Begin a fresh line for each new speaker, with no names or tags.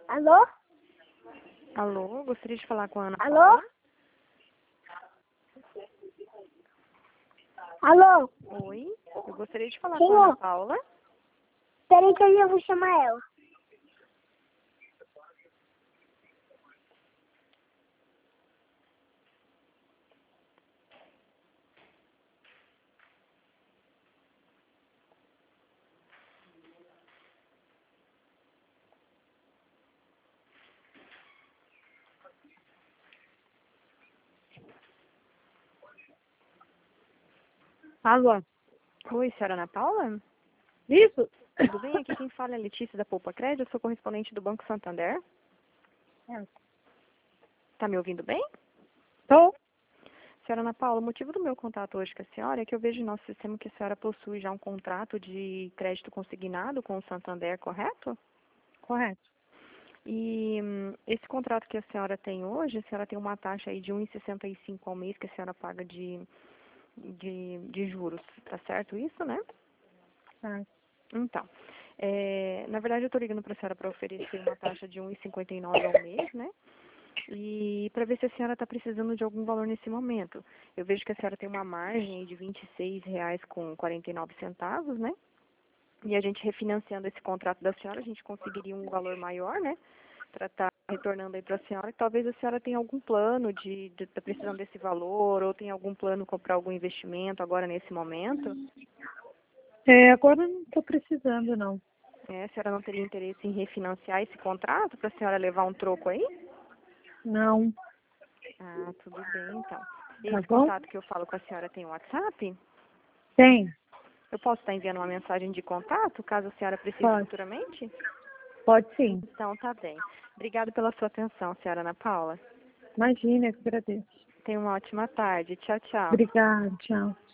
Alô?
Alô, gostaria de falar com a Ana
Alô?
Paula.
Alô?
Oi, eu gostaria de falar
Quem
com a Ana
é?
Paula.
Peraí que eu já vou chamar ela. Alô?
Oi, senhora Ana Paula?
Isso?
Tudo bem? Aqui quem fala é a Letícia da Poupa Crédito, eu sou correspondente do Banco Santander. Tá me ouvindo bem?
Tô?
Senhora Ana Paula, o motivo do meu contato hoje com a senhora é que eu vejo em nosso sistema que a senhora possui já um contrato de crédito consignado com o Santander, correto?
Correto.
E esse contrato que a senhora tem hoje, a senhora tem uma taxa aí de 1,65 ao mês que a senhora paga de juros, tá certo isso, né?
Tá.
Então, na verdade eu estou ligando para a senhora para oferecer uma taxa de 1,59 ao mês, né? E para ver se a senhora está precisando de algum valor nesse momento. Eu vejo que a senhora tem uma margem aí de R$ 26,49, né? E a gente refinanciando esse contrato da senhora, a gente conseguiria um valor maior, né? Para estar retornando aí para a senhora. E talvez a senhora tenha algum plano de estar precisando desse valor, ou tenha algum plano comprar algum investimento agora nesse momento.
Agora eu não tô precisando, não.
A senhora não teria interesse em refinanciar esse contrato para a senhora levar um troco aí?
Não.
Ah, tudo bem, então.
Tá
Esse
bom?
contato que eu falo com a senhora tem WhatsApp?
Tem.
Eu posso estar enviando uma mensagem de contato, caso a senhora precise
Pode.
futuramente?
Pode sim.
Então, tá bem. Obrigada pela sua atenção, senhora Ana Paula.
Imagina, eu que agradeço.
Tenha uma ótima tarde. Tchau, tchau.
Obrigada, tchau.